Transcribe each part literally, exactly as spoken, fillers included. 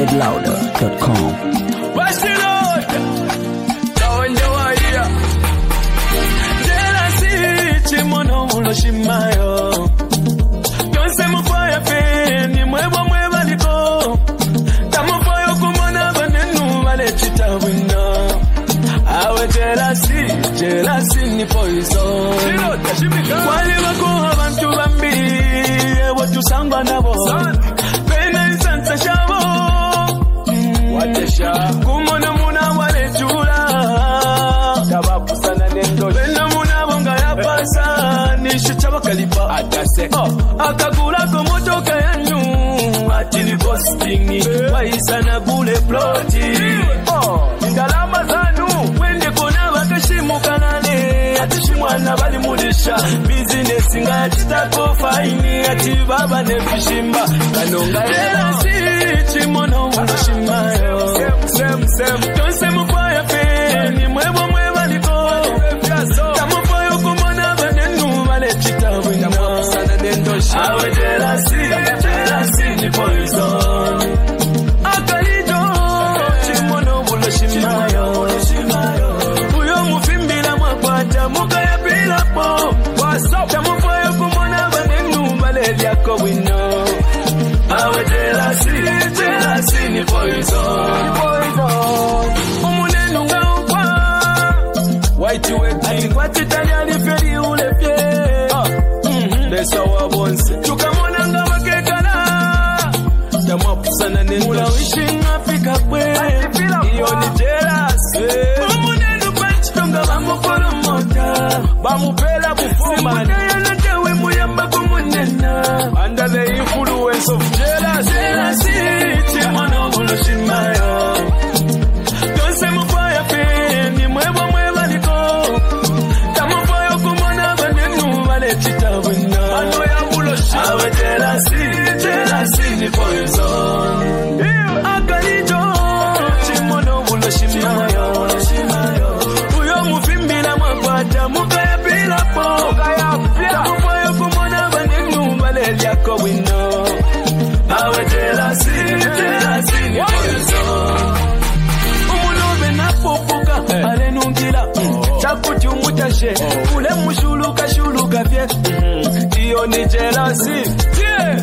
louder dot com. What's the Lord? Now in the idea. Jealousy, chimono mulo shimayo. Don't say mo fire pain, ni mwewa mwewa liko. Tamo fire kumona banenu wale chita wina. Awe jealousy, jealousy ni poison. Wale wako abantu bambi, ewo tusangwa nabo. Pena insansa shabo. Watesha kumona muna wale chula tabapusana nendo bena muna bonga ya pasa nisho chabakalipa atase oh akagula ko motoka yanyu atili ghosting waisana bule ploti oh ngalama zanu wende kona bakashimu kanane atishimwana bali mudisha business nga chitako fine ati baba ne fishimba kanonga elasi chimono mushimaya Sem sem don't say mo fire pain ni mwewa mwewa liko tamo fire kumona banenu wale chita wina sana dendo shi awe jealousy jealousy ni poison akalijo chimono bulo shimayo uyo mufimbila mwakwata mukaya bila po tamo fire kumona banenu wale lyako wino awe jealousy jealousy ni poison Umunenu ngaupa White weti Kwa titali aliferi ulepye Desa wabonse Chukamona nga wakekana Tamapusana nendo Mula wishing Afrika kwe Iyo ni jealousy Umunenu panchitonga Bamu koromota Bamu pela bufuma Simudaya na jawe muyamba kumunena Under the influence of jealousy Jealousy Chimono bulo shimayo Don't say mo fire pain Ni mwewa mwewa liko Tamo fire kumona banenu Wale chita wina Mano ya bulo shimayo Awe jealousy Jealousy ni poison Akalijo Chimono bulo shimayo Uyo mufimbila mwakwata Mukaya bila po Tamo fire kumona banenu Wale lyako wino Awe jealousy Jealousy ni poison Umulove na popoka Alenungila Chakuti umutashe Ule mushuluka shuluka vye Iyo ni jealousy Yeah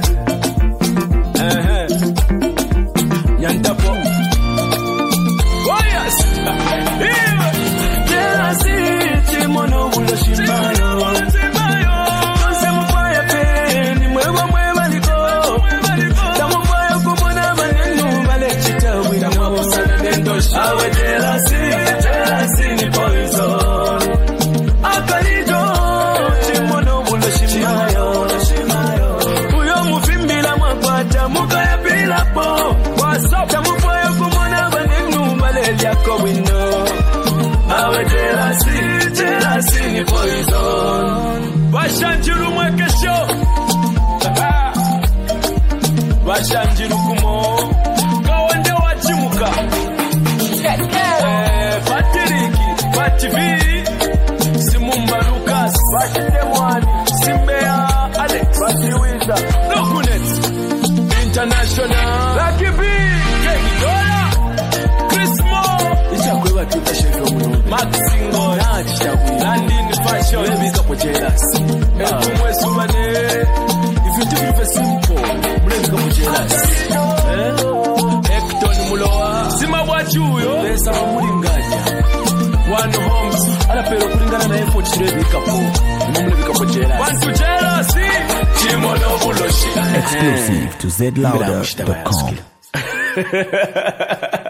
Uh-huh Nyantapo Oh yes Jealousy Chimono ulo shimayo Nonse mufaya peni Mwewa mwewa liko Tamo faya kumona manenu Wale chita wina Awe jealousy Jealousy ni poison Akalijo Chimono ulo shimayo Uyo mufimbila mwakwata Mukaya bila po Tamo faya kumona manenu Wale lyako wino Awe jealousy Jealousy ni poison Bashanjiru mwekesho Bashanjiru kumo Kawande wachimuka Eh, Patiriki Pativi Simumba Lucas Batidemwani Simbea Alex Batiwiza Dokunet International Lucky B Kenny Dola Chris Moore Ichakwe batuka shefe muno Maxingo Nachitawi Landin Fashion Webika po jealousy Ekumwe sumane If you do it simple Mulebika po jealousy Eh Hecton Mulowa Sima wachuyo Lesa wamulingaja One Homes Alapero kulingana na effort Mulebika po Mulebika po jealousy Want to jealousy Chimono bulo shi Exclusive to Z louder dot com.